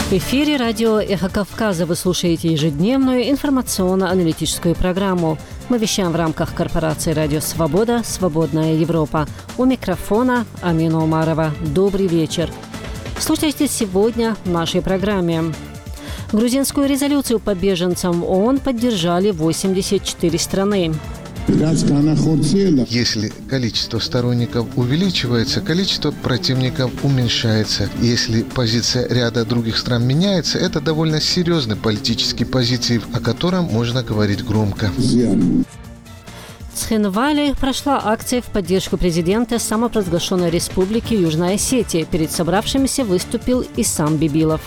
В эфире радио «Эхо Кавказа». Вы слушаете ежедневную информационно-аналитическую программу. Мы вещаем в рамках корпорации «Радио Свобода. Свободная Европа». У микрофона Амина Умарова. Добрый вечер. Слушайте сегодня в нашей программе. Грузинскую резолюцию по беженцам ООН поддержали 84 страны. Если количество сторонников увеличивается, количество противников уменьшается. Если позиция ряда других стран меняется, это довольно серьезный политический позитив, о котором можно говорить громко. В Цхинвале прошла акция в поддержку президента самопровозглашенной республики Южная Осетия. Перед собравшимися выступил и сам Бибилов.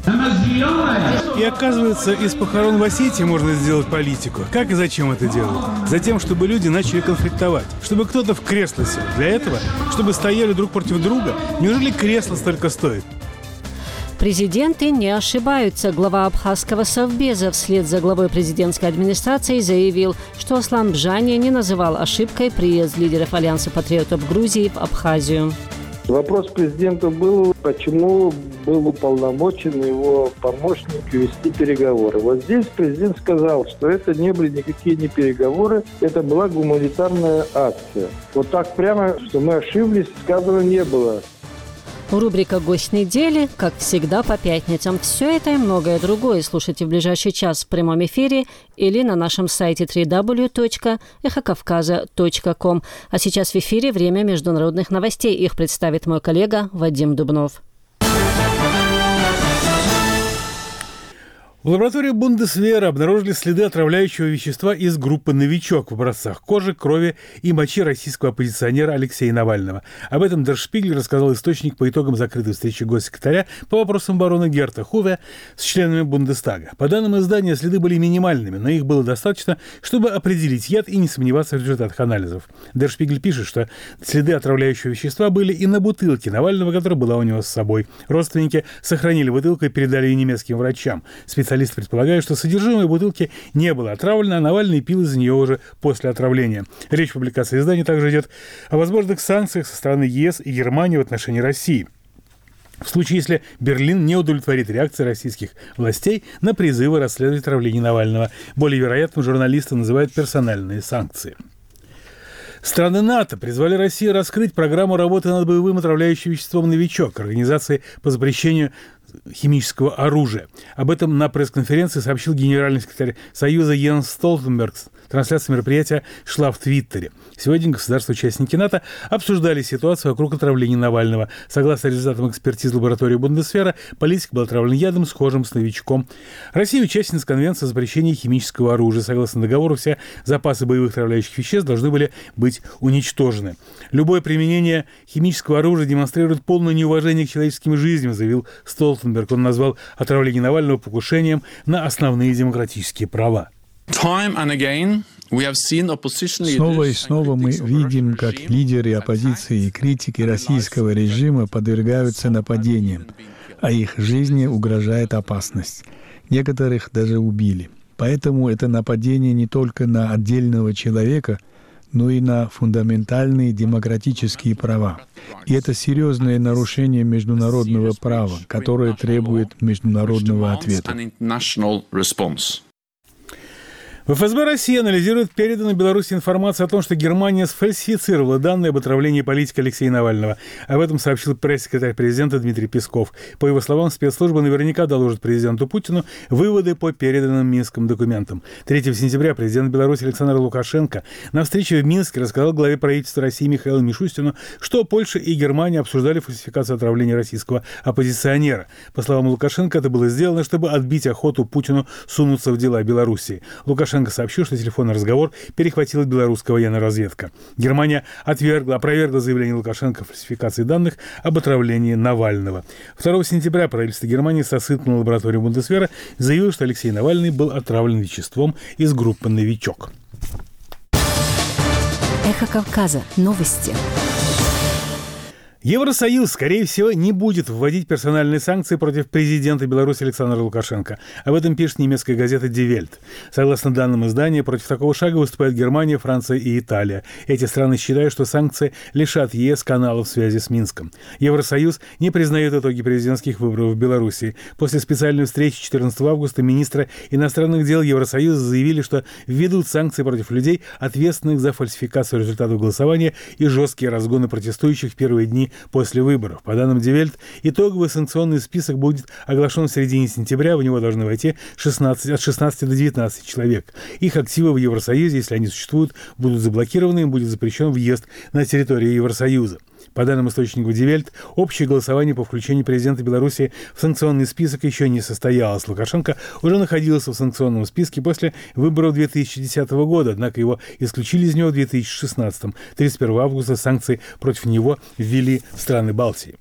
И оказывается, из похорон в Осетии можно сделать политику. Как и зачем это делать? Затем, чтобы люди начали конфликтовать. Чтобы кто-то в кресло сел. Для этого, чтобы стояли друг против друга. Неужели кресло столько стоит? Президенты не ошибаются. Глава Абхазского совбеза вслед за главой президентской администрации заявил, что Аслан Бжани не называл ошибкой приезд лидеров Альянса патриотов Грузии в Абхазию. Вопрос президента был, почему был уполномочен его помощник вести переговоры. Вот здесь президент сказал, что это не были никакие не переговоры, это была гуманитарная акция. Вот так прямо, что мы ошиблись, сказано не было. Рубрика «Гость недели», как всегда, по пятницам. Все это и многое другое слушайте в ближайший час в прямом эфире или на нашем сайте www.эхокавказа.ком. А сейчас в эфире время международных новостей. Их представит мой коллега Вадим Дубнов. В лаборатории Бундесвера обнаружили следы отравляющего вещества из группы «Новичок» в образцах кожи, крови и мочи российского оппозиционера Алексея Навального. Об этом Der Spiegel рассказал источник по итогам закрытой встречи госсекретаря по вопросам обороны Герта Хуве с членами Бундестага. По данным издания, следы были минимальными, но их было достаточно, чтобы определить яд и не сомневаться в результатах анализов. Der Spiegel пишет, что следы отравляющего вещества были и на бутылке Навального, которая была у него с собой. Родственники сохранили бутылку и передали ее немецким врачам. Специалисты предполагают, что содержимое бутылки не было отравлено, а Навальный пил из нее уже после отравления. Речь в публикации издания также идет о возможных санкциях со стороны ЕС и Германии в отношении России. В случае, если Берлин не удовлетворит реакции российских властей на призывы расследовать отравление Навального. Более вероятным журналисты называют персональные санкции. Страны НАТО призвали Россию раскрыть программу работы над боевым отравляющим веществом «Новичок» организации по запрещению химического оружия. Об этом на пресс-конференции сообщил генеральный секретарь Союза Йенс Столтенберг. Трансляция мероприятия шла в Твиттере. Сегодня государства-участники НАТО обсуждали ситуацию вокруг отравления Навального. Согласно результатам экспертиз лаборатории Бундесвера, политик был отравлен ядом, схожим с «Новичком». Россия участница Конвенции о запрещении химического оружия. Согласно договору, все запасы боевых отравляющих веществ должны были быть уничтожены. Любое применение химического оружия демонстрирует полное неуважение к человеческим жизням, заявил Столтенберг. Он назвал отравление Навального покушением на основные демократические права. Снова и снова мы видим, как лидеры оппозиции и критики российского режима подвергаются нападениям, а их жизни угрожает опасность. Некоторых даже убили. Поэтому это нападение не только на отдельного человека, но и на фундаментальные демократические права. И это серьезное нарушение международного права, которое требует международного ответа. В ФСБ России анализирует переданную Беларуси информацию о том, что Германия сфальсифицировала данные об отравлении политика Алексея Навального. Об этом сообщил пресс-секретарь президента Дмитрий Песков. По его словам, спецслужбы наверняка доложат президенту Путину выводы по переданным Минским документам. 3 сентября президент Беларуси Александр Лукашенко на встрече в Минске рассказал главе правительства России Михаилу Мишустину, что Польша и Германия обсуждали фальсификацию отравления российского оппозиционера. По словам Лукашенко, это было сделано, чтобы отбить охоту Путину сунуться в дела Белоруссии. Лукашенко сообщил, что телефонный разговор перехватила белорусская военная разведка. Германия опровергла заявление Лукашенко о фальсификации данных об отравлении Навального. 2 сентября правительство Германии со ссылкой на лабораторию Бундесвера заявило, что Алексей Навальный был отравлен веществом из группы «Новичок». Эхо Кавказа. Новости. Евросоюз, скорее всего, не будет вводить персональные санкции против президента Беларуси Александра Лукашенко. Об этом пишет немецкая газета Die Welt. Согласно данным издания, против такого шага выступают Германия, Франция и Италия. Эти страны считают, что санкции лишат ЕС каналов связи с Минском. Евросоюз не признает итоги президентских выборов в Беларуси. После специальной встречи 14 августа министры иностранных дел Евросоюза заявили, что введут санкции против людей, ответственных за фальсификацию результатов голосования и жесткие разгоны протестующих в первые дни после выборов. По данным Die Welt, итоговый санкционный список будет оглашен в середине сентября. В него должны войти от 16 до 19 человек. Их активы в Евросоюзе, если они существуют, будут заблокированы, им будет запрещен въезд на территорию Евросоюза. По данным источников Die Welt, общее голосование по включению президента Беларуси в санкционный список еще не состоялось. Лукашенко уже находился в санкционном списке после выборов 2010 года, однако его исключили из него в 2016. 31 августа санкции против него ввели страны Балтии.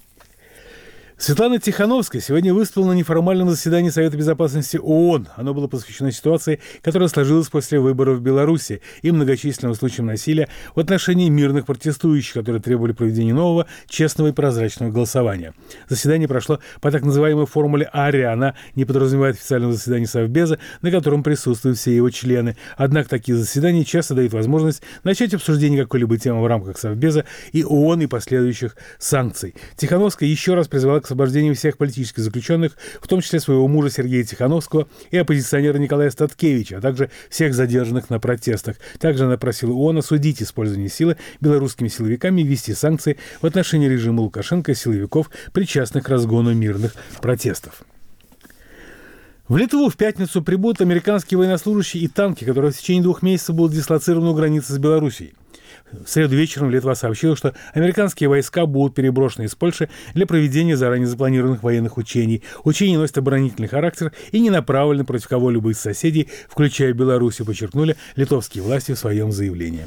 Светлана Тихановская сегодня выступила на неформальном заседании Совета безопасности ООН. Оно было посвящено ситуации, которая сложилась после выборов в Беларуси и многочисленным случаям насилия в отношении мирных протестующих, которые требовали проведения нового, честного и прозрачного голосования. Заседание прошло по так называемой формуле АРИА. Она не подразумевает официального заседания Совбеза, на котором присутствуют все его члены. Однако такие заседания часто дают возможность начать обсуждение какой-либо темы в рамках Совбеза и ООН и последующих санкций. Тихановская еще раз призвала к освобождению всех политических заключенных, в том числе своего мужа Сергея Тихановского и оппозиционера Николая Статкевича, а также всех задержанных на протестах. Также она просила ООН осудить использование силы белорусскими силовиками и ввести санкции в отношении режима Лукашенко и силовиков, причастных к разгону мирных протестов. В Литву в пятницу прибудут американские военнослужащие и танки, которые в течение 2 месяцев будут дислоцированы у границы с Белоруссией. В среду вечером Литва сообщила, что американские войска будут переброшены из Польши для проведения заранее запланированных военных учений. Учения носят оборонительный характер и не направлены против кого-либо из соседей, включая Белоруссию, подчеркнули литовские власти в своем заявлении.